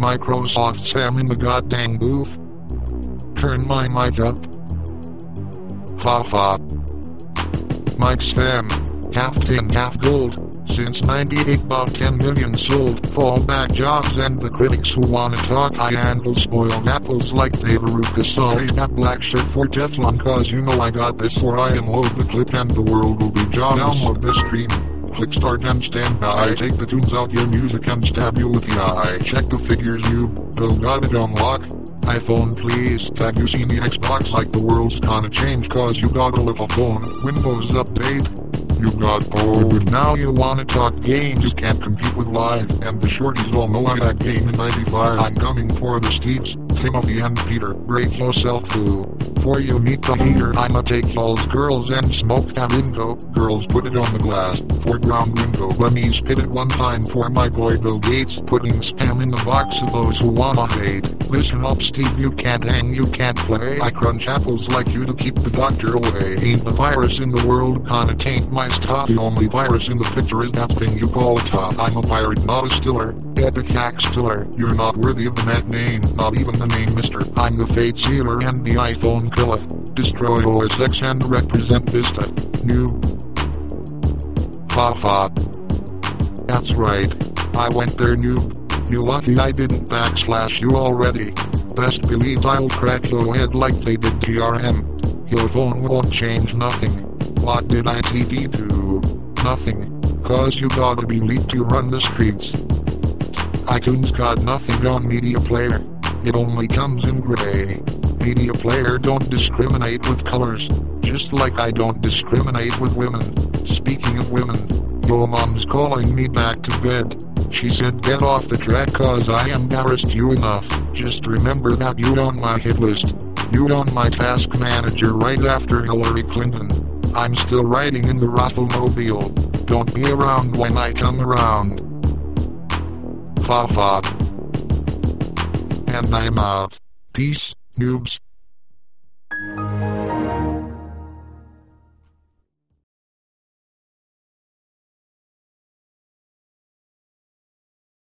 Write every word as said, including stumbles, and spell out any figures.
Microsoft Sam in the goddamn booth. Turn my mic up. Ha ha. Mike Spam. Half tin, half gold. Since ninety-eight, about ten million sold. Fallback jobs and the critics who wanna talk. I handle spoiled apples like they Veruca. Sorry, that black shirt for Teflon, cause you know I got this. For I am load the clip and the world will be John. Download the stream. Click start and stand by. Take the tunes out your music and stab you with the eye. Check the figures you Bill got it on lock. iPhone please. Have you seen the Xbox? Like the world's gonna change cause you got a little phone. Windows update. You got old. But now you wanna talk games. You can't compete with live. And the shorties all know I got game in ninety-five. I'm coming for the Steves, Timothy and Peter. Break yourself foo. For you meet the heater. I'ma take y'all's girls and smoke that window. Girls put it on the glass. Foreground window. Let me spit it one time for my boy Bill Gates. Putting spam in the box of those who wanna hate. Listen up Steve, you can't hang, you can't play. I crunch apples like you to keep the doctor away. Ain't the virus in the world gonna taint my stuff. The only virus in the picture is that thing you call a top. I'm a pirate, not a stiller. Epic hack stiller. You're not worthy of the net name, not even the name Mister. I'm the Fate Sealer and the iPhone killer. Destroy O S X and represent Vista. New. Ha ha. That's right. I went there noob. You lucky I didn't backslash you already. Best believe I'll crack your head like they did T R M. Your phone won't change nothing. What did I T V do? Nothing. Cause you gotta be lead to run the streets. iTunes got nothing on Media Player. It only comes in gray. Media Player don't discriminate with colors. Just like I don't discriminate with women. Speaking of women, your mom's calling me back to bed. She said get off the track cause I embarrassed you enough. Just remember that you on my hit list. You on my task manager right after Hillary Clinton. I'm still riding in the Rafflemobile. Don't be around when I come around. Fa fa. And I'm out. Peace, noobs.